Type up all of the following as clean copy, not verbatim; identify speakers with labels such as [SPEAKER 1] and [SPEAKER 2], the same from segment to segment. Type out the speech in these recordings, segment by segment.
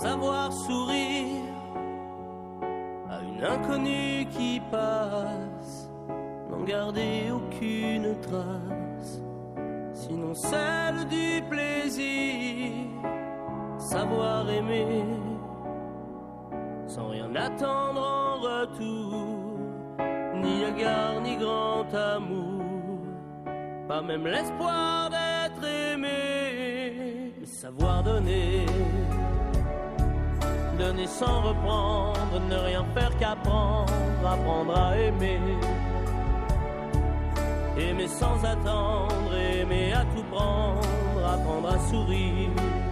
[SPEAKER 1] savoir sourire à une inconnue qui passe, n'en garder aucune trace, sinon celle du plaisir, savoir aimer sans rien attendre en retour, ni égard ni grand amour, pas même l'espoir d'être aimé, savoir donner, donner sans reprendre, ne rien faire qu'apprendre, apprendre à aimer, aimer sans attendre, aimer à tout prendre, apprendre à sourire,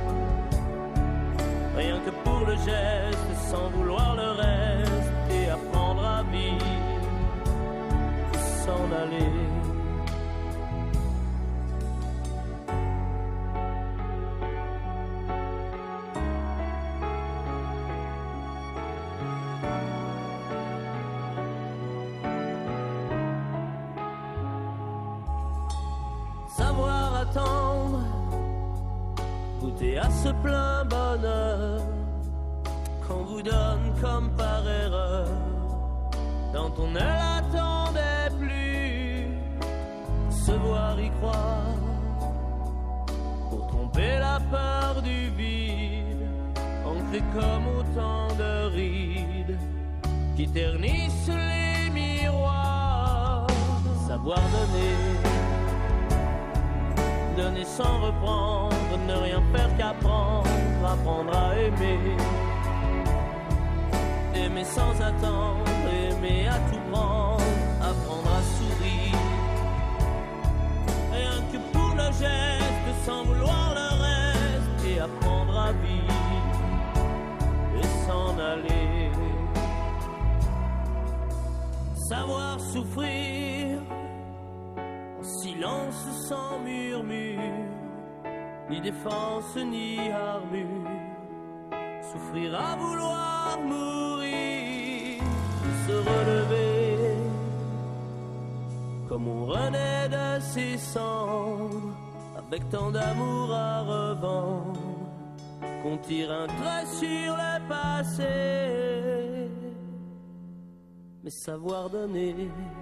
[SPEAKER 1] rien que pour le geste, sans vouloir le reste, et apprendre à vivre, s'en aller. Savoir attendre, goûter à ce plein bonheur qu'on vous donne comme par erreur, dont on ne l'attendait plus, se voir y croire, pour tromper la peur du vide, ancré comme autant de rides qui ternissent les miroirs. Savoir donner, donner sans reprendre, ne rien faire qu'apprendre, apprendre à aimer, aimer sans attendre, aimer à tout prendre, apprendre à sourire, rien que pour le geste, sans vouloir le reste, et apprendre à vivre et s'en aller. Savoir souffrir silence sans murmure, ni défense ni armure, souffrir à vouloir mourir, se relever comme on renaît de ses cendres, avec tant d'amour à revendre, qu'on tire un trait sur le passé, mais savoir donner,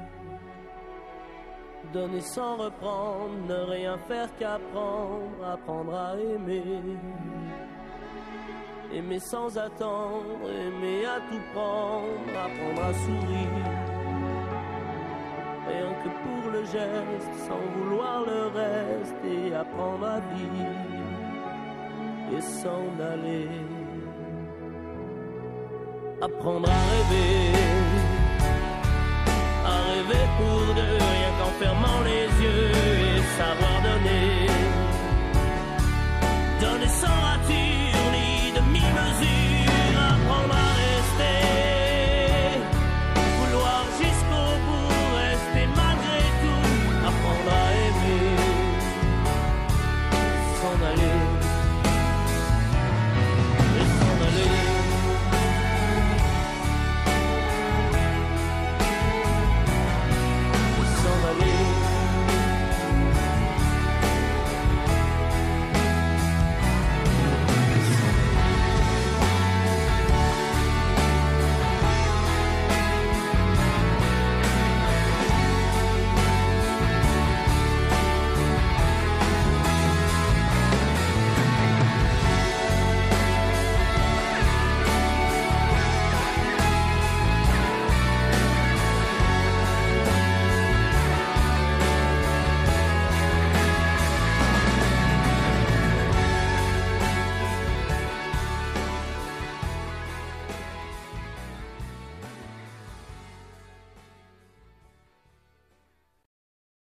[SPEAKER 1] donner sans reprendre, ne rien faire qu'apprendre, apprendre à aimer, aimer sans attendre, aimer à tout prendre, apprendre à sourire, rien que pour le geste, sans vouloir le reste, et apprendre à vivre et s'en aller, apprendre à rêver pour deux, rien qu'en fermant les yeux, et savoir